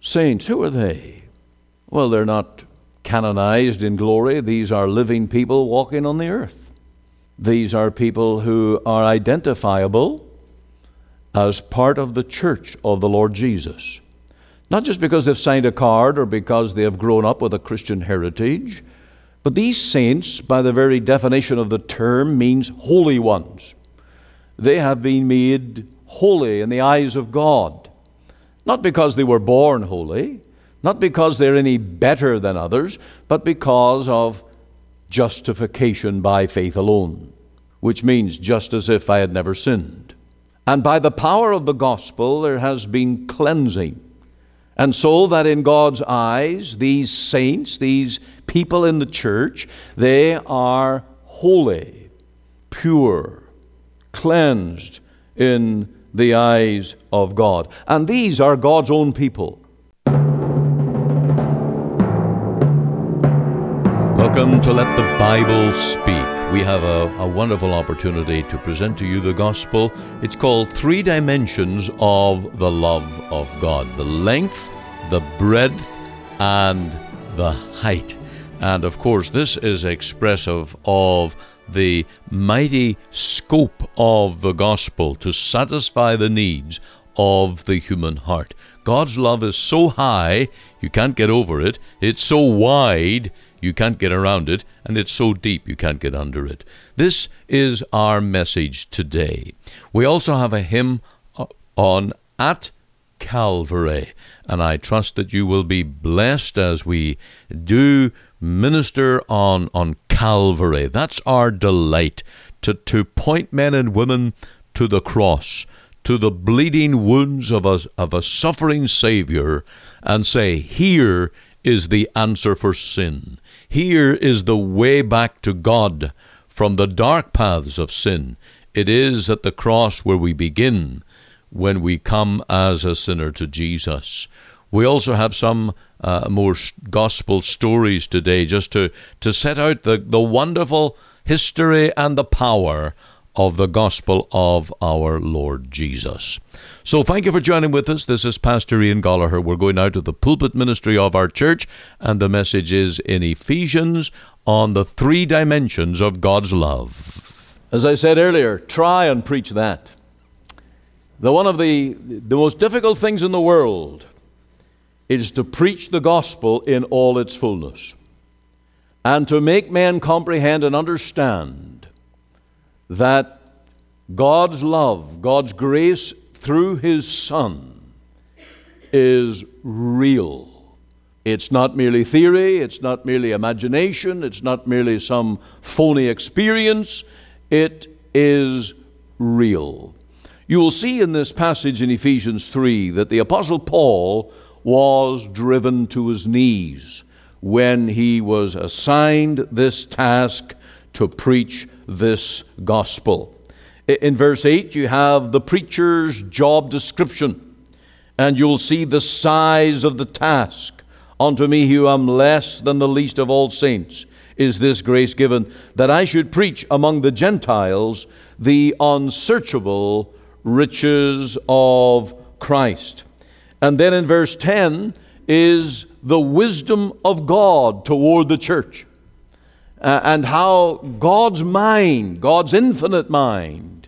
saints. Who are they? Well, they're not canonized in glory. These are living people walking on the earth. These are people who are identifiable as part of the church of the Lord Jesus. Not just because they've signed a card or because they have grown up with a Christian heritage, but these saints, by the very definition of the term, means holy ones. They have been made holy in the eyes of God. Not because they were born holy, not because they're any better than others, but because of justification by faith alone, which means just as if I had never sinned. And by the power of the gospel, there has been cleansing. And so that in God's eyes, these saints, these people in the church, they are holy, pure, cleansed in the eyes of God. And these are God's own people. Welcome to Let the Bible Speak. We have a wonderful opportunity to present to you the gospel. It's called Three Dimensions of the Love of God: the length, the breadth, and the height. And of course, this is expressive of the mighty scope of the gospel to satisfy the needs of the human heart. God's love is so high, you can't get over it. It's so wide, you can't get around it, and it's so deep you can't get under it. This is our message today. We also have a hymn on At Calvary, and I trust that you will be blessed as we do minister on Calvary. That's our delight, to point men and women to the cross, to the bleeding wounds of a suffering Savior, and say, here is the answer for sin. Here is the way back to God from the dark paths of sin. It is at the cross where we begin when we come as a sinner to Jesus. We also have some more gospel stories today, just to set out the wonderful history and the power of the gospel of our Lord Jesus. So thank you for joining with us. This is Pastor Ian Gallagher. We're going out to the pulpit ministry of our church, and the message is in Ephesians on the three dimensions of God's love. As I said earlier, try and preach that. One of the most difficult things in the world is to preach the gospel in all its fullness, and to make men comprehend and understand that God's love, God's grace through His Son is real. It's not merely theory, it's not merely imagination, it's not merely some phony experience. It is real. You will see in this passage in Ephesians 3 that the Apostle Paul was driven to his knees when he was assigned this task to preach this gospel. In verse 8, you have the preacher's job description, and you'll see the size of the task. Unto me, who am less than the least of all saints, is this grace given, that I should preach among the Gentiles the unsearchable riches of Christ. And then in verse 10 is the wisdom of God toward the church, and how God's mind, God's infinite mind,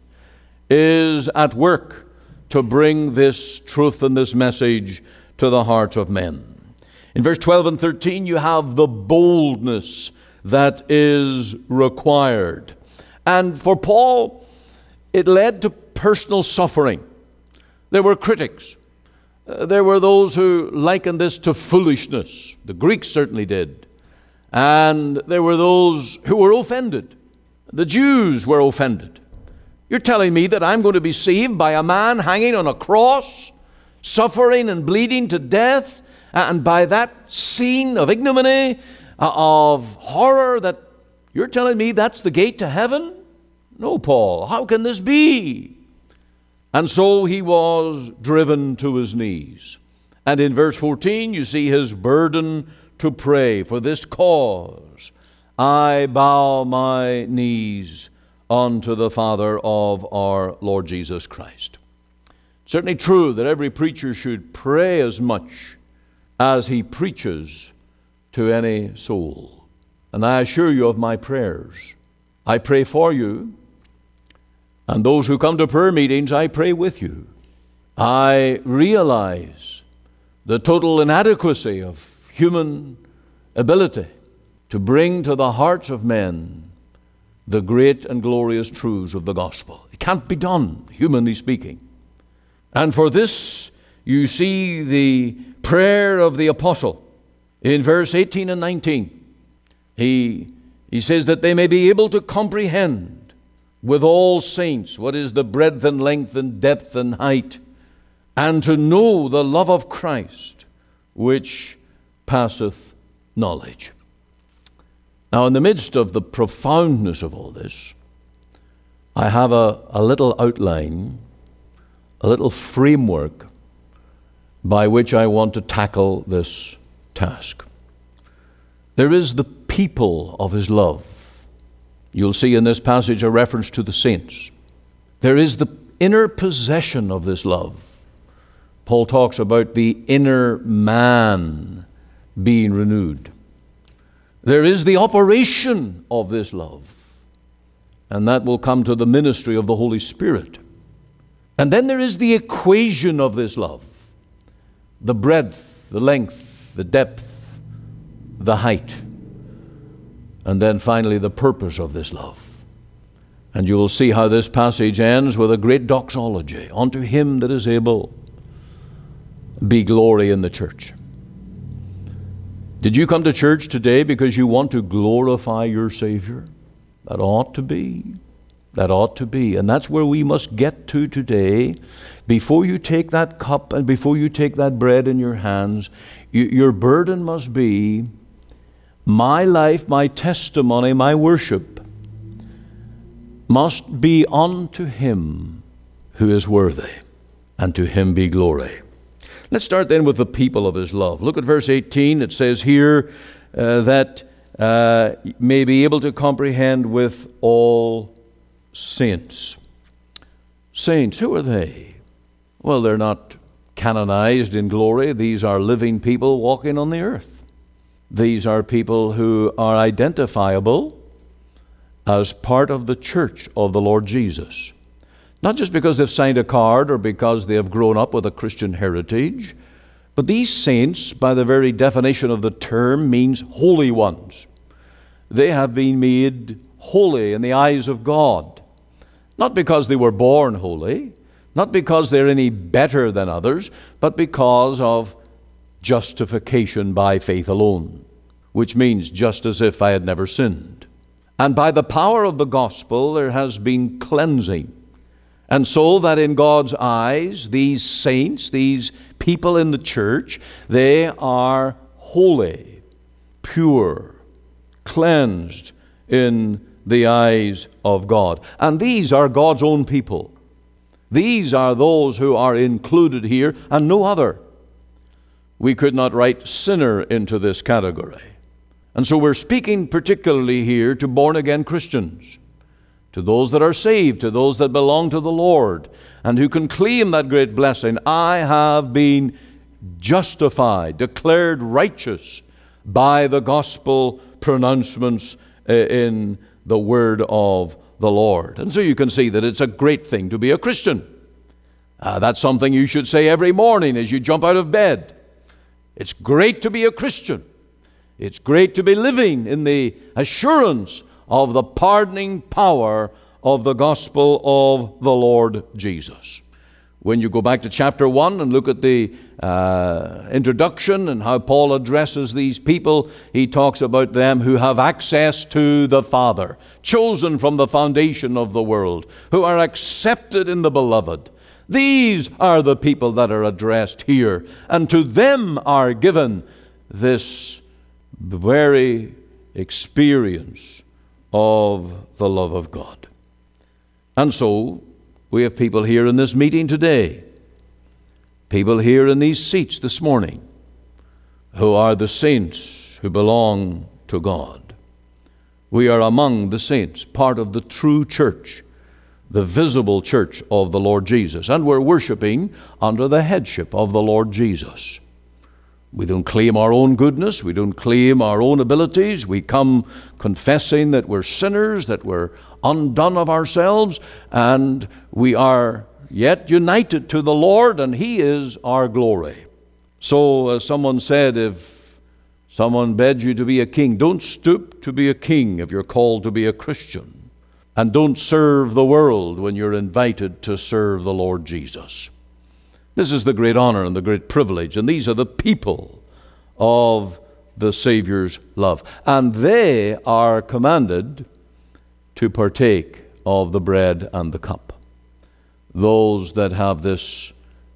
is at work to bring this truth and this message to the hearts of men. In verse 12 and 13, you have the boldness that is required. And for Paul, it led to personal suffering. There were critics. There were those who likened this to foolishness. The Greeks certainly did. And there were those who were offended. The Jews were offended. You're telling me that I'm going to be saved by a man hanging on a cross, suffering and bleeding to death, and by that scene of ignominy, of horror, that you're telling me that's the gate to heaven? No, Paul, how can this be? And so he was driven to his knees. And in verse 14, you see his burden to pray. For this cause I bow my knees unto the Father of our Lord Jesus Christ. It's certainly true that every preacher should pray as much as he preaches to any soul. And I assure you of my prayers. I pray for you, and those who come to prayer meetings, I pray with you. I realize the total inadequacy of human ability to bring to the hearts of men the great and glorious truths of the gospel. It can't be done, humanly speaking. And for this, you see the prayer of the apostle in verse 18 and 19. He says that they may be able to comprehend with all saints what is the breadth and length and depth and height, and to know the love of Christ, which passeth knowledge. Now, in the midst of the profoundness of all this, I have a little outline, a little framework by which I want to tackle this task. There is the people of his love. You'll see in this passage a reference to the saints. There is the inner possession of this love. Paul talks about the inner man being renewed. There is the operation of this love, and that will come to the ministry of the Holy Spirit. And then there is the equation of this love, the breadth, the length, the depth, the height, and then finally the purpose of this love. And you will see how this passage ends with a great doxology. Unto him that is able be glory in the church. Did you come to church today because you want to glorify your Savior? That ought to be. That ought to be. And that's where we must get to today. Before you take that cup and before you take that bread in your hands, your burden must be, my life, my testimony, my worship must be unto him who is worthy, and to him be glory. Let's start then with the people of his love. Look at verse 18. It says here that may be able to comprehend with all saints. Saints, who are they? Well, they're not canonized in glory. These are living people walking on the earth. These are people who are identifiable as part of the church of the Lord Jesus. Not just because they've signed a card or because they have grown up with a Christian heritage, but these saints, by the very definition of the term, means holy ones. They have been made holy in the eyes of God. Not because they were born holy, not because they're any better than others, but because of justification by faith alone, which means just as if I had never sinned. And by the power of the gospel, there has been cleansing. And so that in God's eyes, these saints, these people in the church, they are holy, pure, cleansed in the eyes of God. And these are God's own people. These are those who are included here and no other. We could not write sinner into this category. And so we're speaking particularly here to born-again Christians, to those that are saved, to those that belong to the Lord, and who can claim that great blessing. I have been justified, declared righteous by the gospel pronouncements in the word of the Lord. And so you can see that it's a great thing to be a Christian. That's something you should say every morning as you jump out of bed. It's great to be a Christian. It's great to be living in the assurance of the pardoning power of the gospel of the Lord Jesus. When you go back to chapter 1 and look at the introduction and how Paul addresses these people, he talks about them who have access to the Father, chosen from the foundation of the world, who are accepted in the beloved. These are the people that are addressed here, and to them are given this very experience of the love of God. And so we have people here in this meeting today, people here in these seats this morning, who are the saints who belong to God. We are among the saints, part of the true church, the visible church of the Lord Jesus, and we're worshiping under the headship of the Lord Jesus. We don't claim our own goodness. We don't claim our own abilities. We come confessing that we're sinners, that we're undone of ourselves, and we are yet united to the Lord, and He is our glory. So, as someone said, if someone begs you to be a king, don't stoop to be a king if you're called to be a Christian. And don't serve the world when you're invited to serve the Lord Jesus. This is the great honor and the great privilege, and these are the people of the Savior's love. And they are commanded to partake of the bread and the cup. Those that have this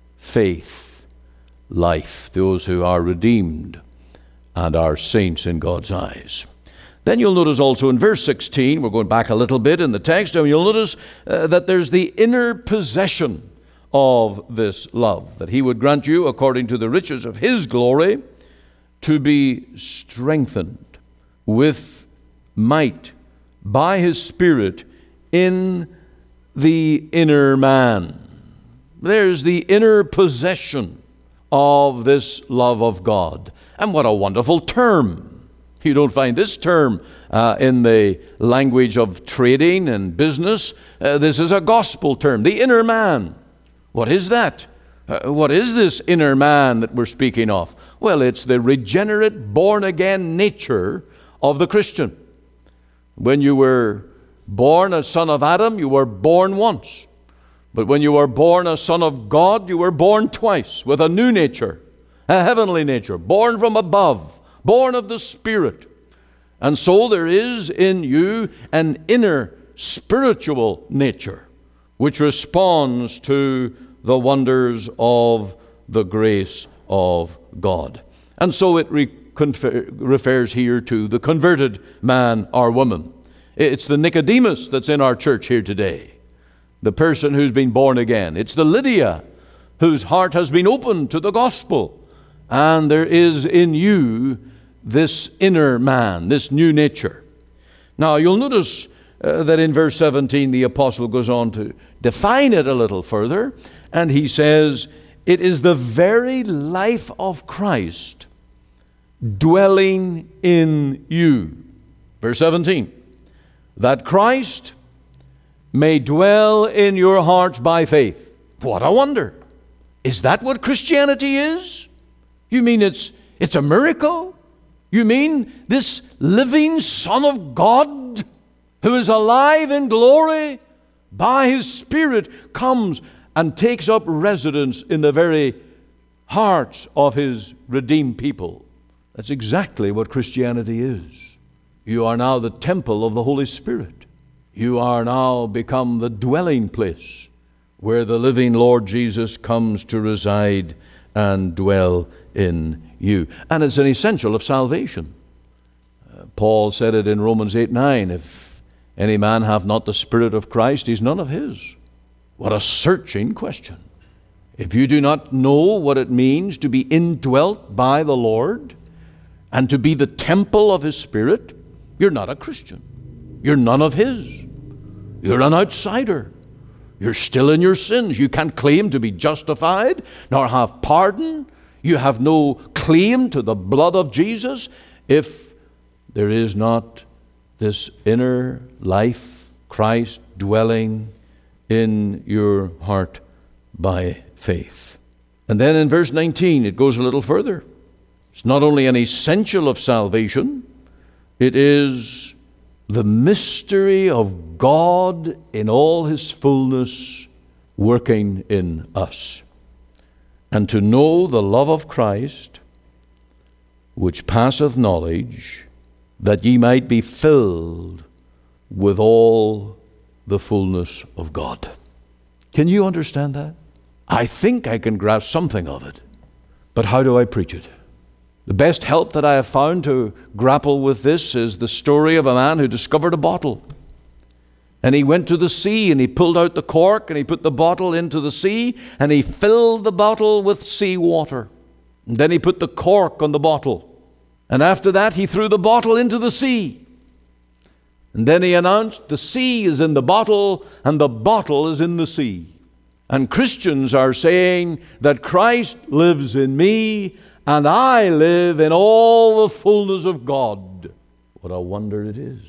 faith life, those who are redeemed and are saints in God's eyes. Then you'll notice also in verse 16, we're going back a little bit in the text, and you'll notice that there's the inner possession of this love, that He would grant you, according to the riches of His glory, to be strengthened with might by His Spirit in the inner man. There's the inner possession of this love of God. And what a wonderful term. You don't find this term in the language of trading and business. This is a gospel term, the inner man. What is that? What is this inner man that we're speaking of? Well, it's the regenerate, born-again nature of the Christian. When you were born a son of Adam, you were born once. But when you were born a son of God, you were born twice with a new nature, a heavenly nature, born from above, born of the Spirit. And so there is in you an inner spiritual nature which responds to the wonders of the grace of God. And so it refers here to the converted man or woman. It's the Nicodemus that's in our church here today, the person who's been born again. It's the Lydia whose heart has been opened to the gospel, and there is in you this inner man, this new nature. Now you'll notice that in verse 17 the apostle goes on to define it a little further, and he says, it is the very life of Christ dwelling in you. Verse 17, that Christ may dwell in your hearts by faith. What a wonder. Is that what Christianity is? You mean it's a miracle? You mean this living Son of God, who is alive in glory, by His Spirit comes and takes up residence in the very hearts of His redeemed people? That's exactly what Christianity is. You are now the temple of the Holy Spirit. You are now become the dwelling place where the living Lord Jesus comes to reside and dwell in you. And it's an essential of salvation. Paul said it in Romans 8:9, if any man have not the Spirit of Christ, he's none of His. What a searching question. If you do not know what it means to be indwelt by the Lord and to be the temple of His Spirit, you're not a Christian. You're none of His. You're an outsider. You're still in your sins. You can't claim to be justified nor have pardon. You have no claim to the blood of Jesus if there is not this inner life, Christ dwelling in your heart by faith. And then in verse 19, it goes a little further. It's not only an essential of salvation, it is the mystery of God in all His fullness working in us. And to know the love of Christ, which passeth knowledge, that ye might be filled with all the fullness of God. Can you understand that? I think I can grasp something of it. But how do I preach it? The best help that I have found to grapple with this is the story of a man who discovered a bottle. And he went to the sea and he pulled out the cork and he put the bottle into the sea and he filled the bottle with sea water. And then he put the cork on the bottle. And after that he threw the bottle into the sea. And then he announced, the sea is in the bottle and the bottle is in the sea. And Christians are saying that Christ lives in me and I live in all the fullness of God. What a wonder it is.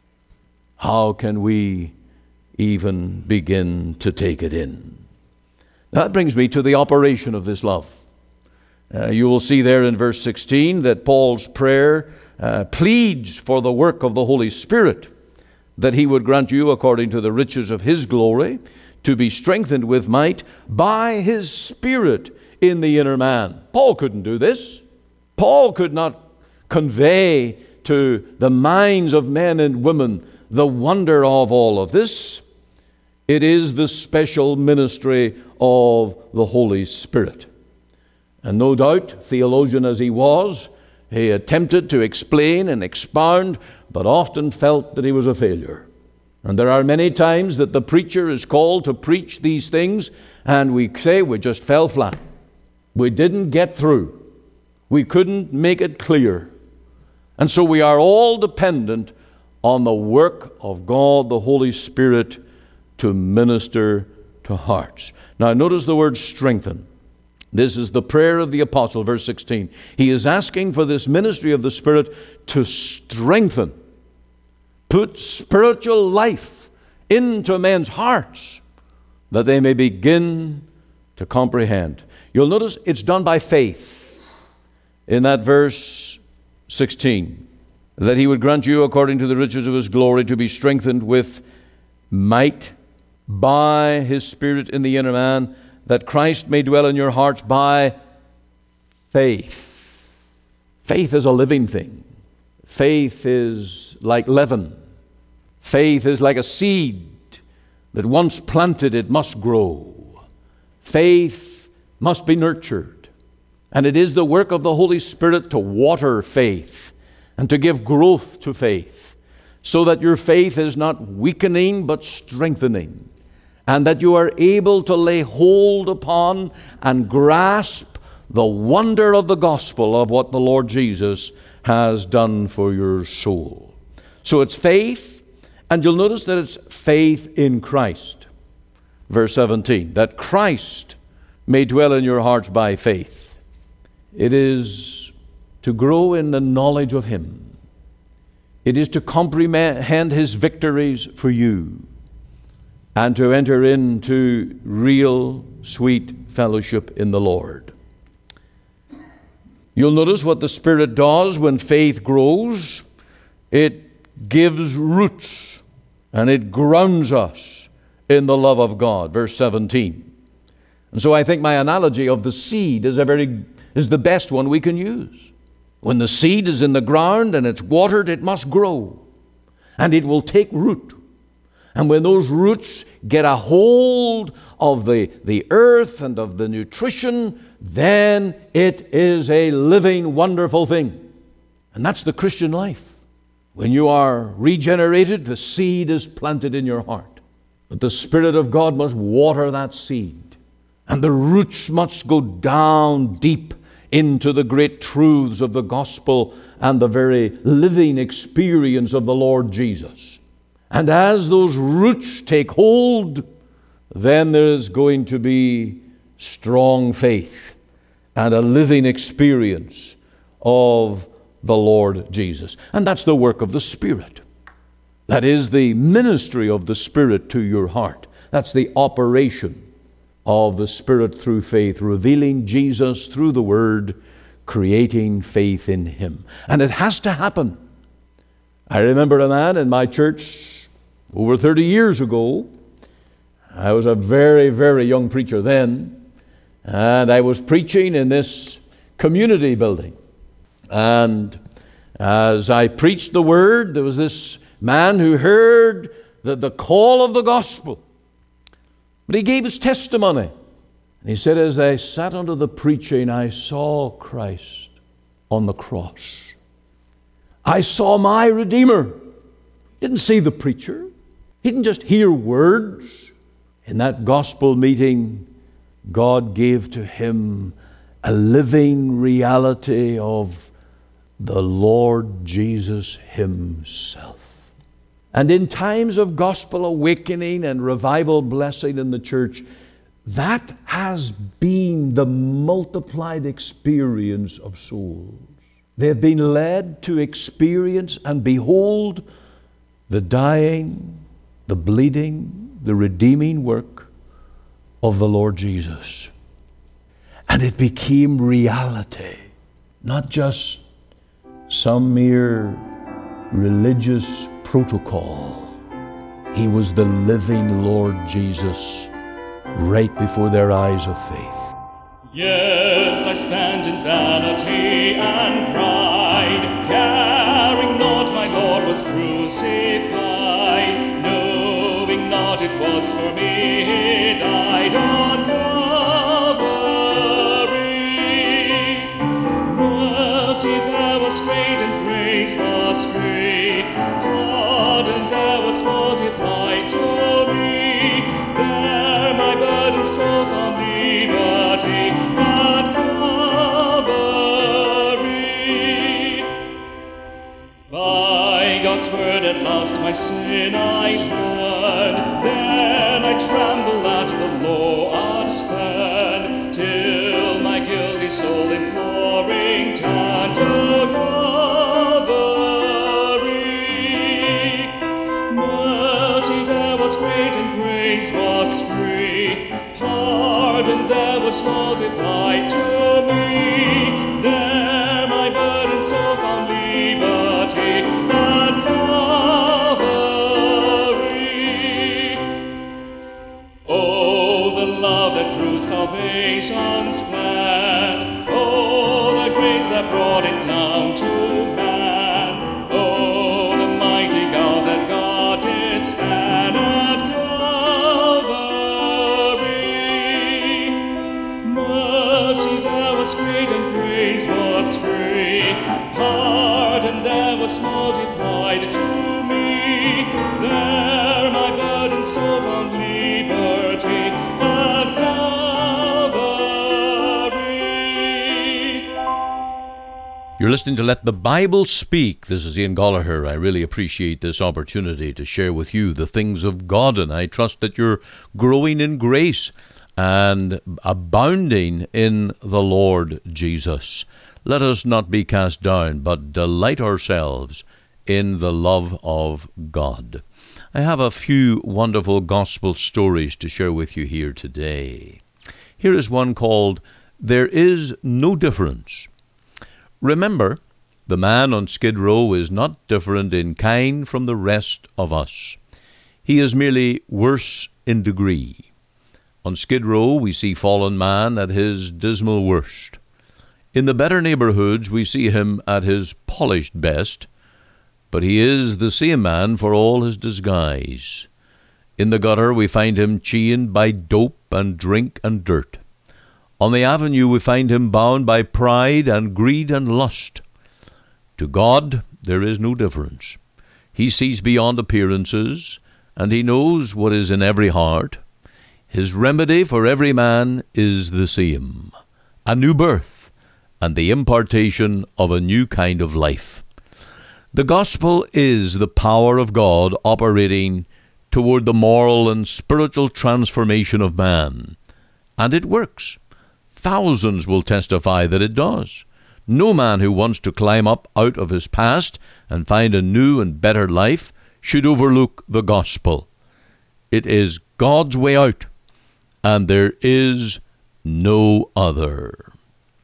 How can we even begin to take it in? That brings me to the operation of this love. You will see there in verse 16 that Paul's prayer pleads for the work of the Holy Spirit, that he would grant you, according to the riches of his glory, to be strengthened with might by his Spirit in the inner man. Paul couldn't do this. Paul could not convey to the minds of men and women the wonder of all of this. It is the special ministry of the Holy Spirit. And no doubt, theologian as he was, he attempted to explain and expound, but often felt that he was a failure. And there are many times that the preacher is called to preach these things, and we say we just fell flat. We didn't get through. We couldn't make it clear. And so we are all dependent on the work of God, the Holy Spirit, to minister to hearts. Now notice the word strengthen. This is the prayer of the apostle, verse 16. He is asking for this ministry of the Spirit to strengthen, put spiritual life into men's hearts, that they may begin to comprehend. You'll notice it's done by faith in that verse 16, that he would grant you, according to the riches of his glory, to be strengthened with might by his Spirit in the inner man, that Christ may dwell in your hearts by faith. Faith is a living thing. Faith is like leaven. Faith is like a seed that once planted, it must grow. Faith must be nurtured. And it is the work of the Holy Spirit to water faith and to give growth to faith, so that your faith is not weakening but strengthening, and that you are able to lay hold upon and grasp the wonder of the gospel of what the Lord Jesus has done for your soul. So it's faith, and you'll notice that it's faith in Christ. Verse 17, that Christ may dwell in your hearts by faith. It is to grow in the knowledge of Him. It is to comprehend His victories for you, and to enter into real sweet fellowship in the Lord. You'll notice what the Spirit does when faith grows. It gives roots, and it grounds us in the love of God. Verse 17. And so I think my analogy of the seed is the best one we can use. When the seed is in the ground and it's watered, it must grow, and it will take root. And when those roots get a hold of the earth and of the nutrition, then it is a living, wonderful thing. And that's the Christian life. When you are regenerated, the seed is planted in your heart. But the Spirit of God must water that seed. And the roots must go down deep into the great truths of the gospel and the very living experience of the Lord Jesus. And as those roots take hold, then there's going to be strong faith and a living experience of the Lord Jesus. And that's the work of the Spirit. That is the ministry of the Spirit to your heart. That's the operation of the Spirit through faith, revealing Jesus through the Word, creating faith in Him. And it has to happen. I remember a man in my church over 30 years ago. I was a very, very young preacher then, and I was preaching in this community building. And as I preached the Word, there was this man who heard the call of the gospel. But he gave his testimony. And he said, as I sat under the preaching, I saw Christ on the cross. I saw my Redeemer. Didn't see the preacher. He didn't just hear words. In that gospel meeting, God gave to him a living reality of the Lord Jesus Himself. And in times of gospel awakening and revival blessing in the church, That has been the multiplied experience of souls. They have been led to experience and behold the dying, the bleeding, the redeeming work of the Lord Jesus. And it became reality, not just some mere religious protocol. He was the living Lord Jesus right before their eyes of faith. Yes, I stand in vanity and pride, caring not my Lord was crucified, knowing not it was for me he died on Calvary. Mercy there was great and grace was free, pardon there was multiplied to me. There my burden so found liberty at Calvary. By God's word at last my sin I learned, then I tremble at the law I'd spend, till my guilty soul imploring turned to Calvary. Mercy there was great and grace was free, pardon there was multiplied to me. There my burden so found liberty at Calvary. Oh, the love that drew salvation's plan, oh, the grace that brought it down to man, oh, the mighty God that God did span at Calvary. Mercy there was great and grace was free, pardon there was multiplied to me. There my burden so found liberty at Calvary. You're listening to Let the Bible Speak. This is Ian Goligher. I really appreciate this opportunity to share with you the things of God, and I trust that you're growing in grace and abounding in the Lord Jesus. Let us not be cast down, but delight ourselves in the love of God. I have a few wonderful gospel stories to share with you here today. Here is one called There Is No Difference. Remember, the man on Skid Row is not different in kind from the rest of us. He is merely worse in degree. On Skid Row, we see fallen man at his dismal worst. In the better neighborhoods, we see him at his polished best, but he is the same man for all his disguise. In the gutter, we find him chained by dope and drink and dirt. On the avenue, we find him bound by pride and greed and lust. To God, there is no difference. He sees beyond appearances, and he knows what is in every heart. His remedy for every man is the same, a new birth and the impartation of a new kind of life. The gospel is the power of God operating toward the moral and spiritual transformation of man, and it works. Thousands will testify that it does. No man who wants to climb up out of his past and find a new and better life should overlook the gospel. It is God's way out, and there is no other.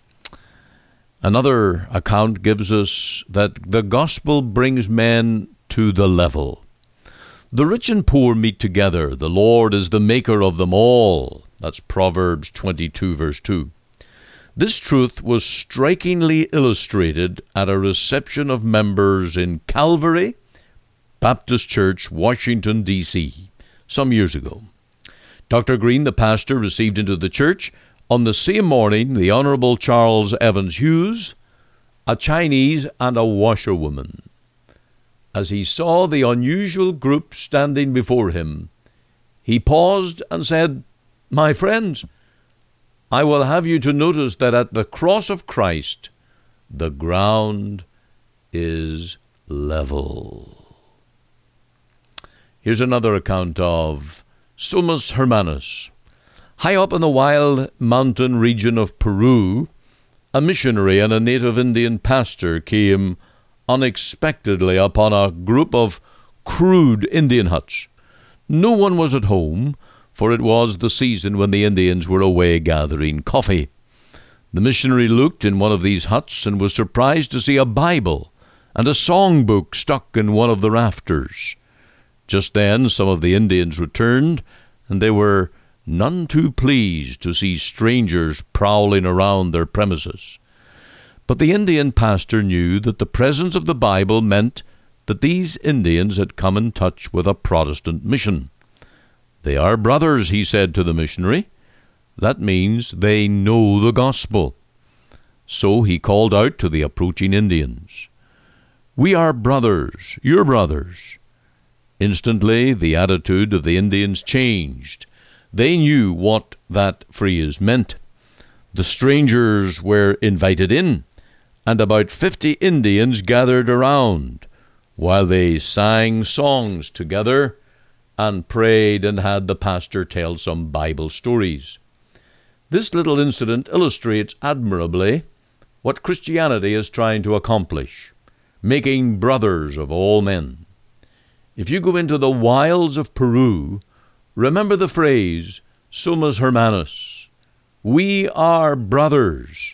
Another account gives us that the gospel brings men to the level. The rich and poor meet together. The Lord is the maker of them all. That's Proverbs 22, verse 2. This truth was strikingly illustrated at a reception of members in Calvary Baptist Church, Washington, D.C., some years ago. Dr. Green, the pastor, received into the church on the same morning the Honorable Charles Evans Hughes, a Chinese and a washerwoman. As he saw the unusual group standing before him, he paused and said, "My friends, I will have you to notice that at the cross of Christ, the ground is level." Here's another account of Sumus Hermanus, High up in the wild mountain region of Peru, a missionary and a native Indian pastor came unexpectedly upon a group of crude Indian huts. No one was at home, for it was the season when the Indians were away gathering coffee. The missionary looked in one of these huts and was surprised to see a Bible and a songbook stuck in one of the rafters. Just then some of the Indians returned, and they were none too pleased to see strangers prowling around their premises. But the Indian pastor knew that the presence of the Bible meant that these Indians had come in touch with a Protestant mission. "They are brothers," he said to the missionary. "That means they know the gospel." So he called out to the approaching Indians, "We are brothers, your brothers." Instantly the attitude of the Indians changed. They knew what that phrase meant. The strangers were invited in, and about 50 Indians gathered around, while they sang songs together and prayed and had the pastor tell some Bible stories. This little incident illustrates admirably what Christianity is trying to accomplish, making brothers of all men. If you go into the wilds of Peru, remember the phrase, "Somos hermanos." We are brothers.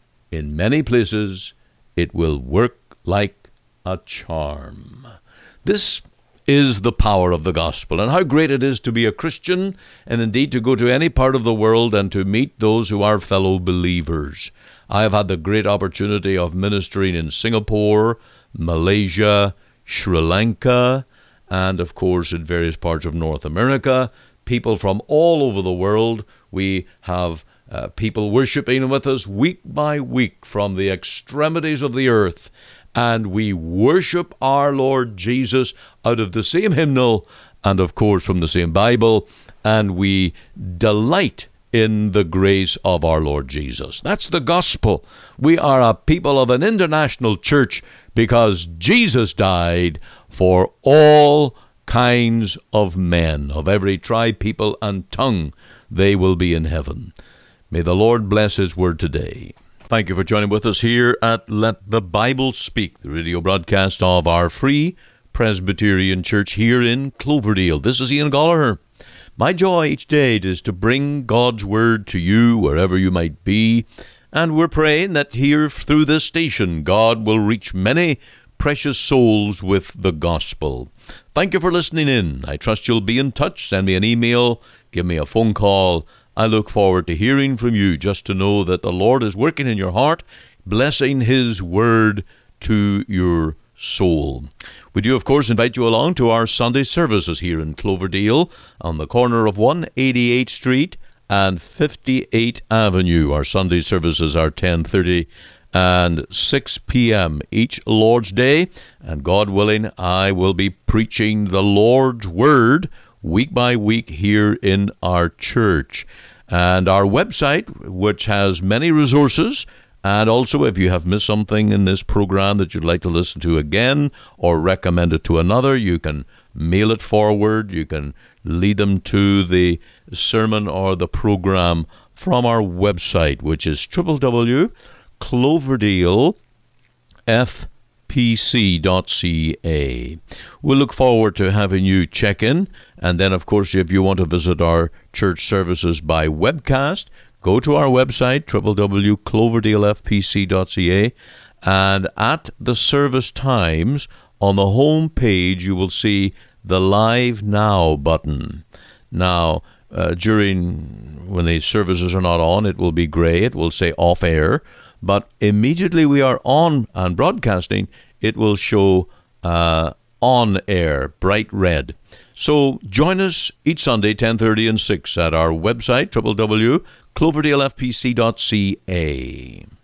In many places, it will work like a charm. This is the power of the gospel, and how great it is to be a Christian, and indeed to go to any part of the world and to meet those who are fellow believers. I have had the great opportunity of ministering in Singapore, Malaysia, Sri Lanka, and of course in various parts of North America. People from all over the world. We have people worshiping with us week by week from the extremities of the earth. And we worship our Lord Jesus out of the same hymnal and, of course, from the same Bible. And we delight in the grace of our Lord Jesus. That's the gospel. We are a people of an international church because Jesus died for all kinds of men, of every tribe, people, and tongue. They will be in heaven. May the Lord bless His word today. Thank you for joining with us here at Let the Bible Speak, the radio broadcast of our Free Presbyterian Church here in Cloverdale. This is Ian Gallagher. My joy each day is to bring God's word to you wherever you might be, and we're praying that here through this station God will reach many precious souls with the gospel. Thank you for listening in. I trust you'll be in touch. Send me an email, give me a phone call. I look forward to hearing from you, just to know that the Lord is working in your heart, blessing His word to your soul. We do, of course, invite you along to our Sunday services here in Cloverdale on the corner of 188th Street and 58th Avenue. Our Sunday services are 10:30 and 6 p.m. each Lord's Day. And God willing, I will be preaching the Lord's Word week by week here in our church. And our website, which has many resources, and also if you have missed something in this program that you'd like to listen to again or recommend it to another, you can mail it forward. You can lead them to the sermon or the program from our website, which is www.cloverdalefpc.ca. We'll look forward to having you check in. And then, of course, if you want to visit our church services by webcast, go to our website, www.cloverdalefpc.ca, and at the service times, on the home page, you will see the Live Now button. Now, when the services are not on, it will be gray. It will say off air. But immediately we are on and broadcasting, it will show on air, bright red. So join us each Sunday, 10:30 and 6 at our website, www.cloverdalefpc.ca.